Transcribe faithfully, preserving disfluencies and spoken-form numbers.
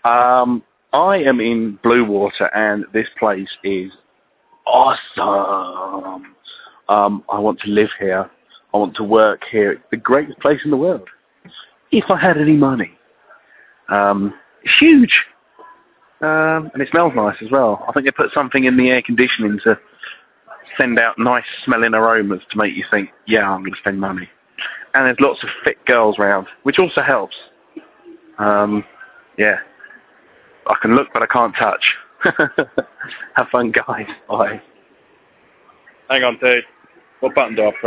Um, I am in Bluewater, and this place is awesome. Um, I want to live here. I want to work here. It's the greatest place in the world. If I had any money. Um, it's huge. Um, and it smells nice as well. I think they put something in the air conditioning to send out nice smelling aromas to make you think, yeah, I'm going to spend money. And there's lots of fit girls around, which also helps. Um, yeah. I can look, but I can't touch. Have fun, guys. Bye. Hang on, dude. What button do I press?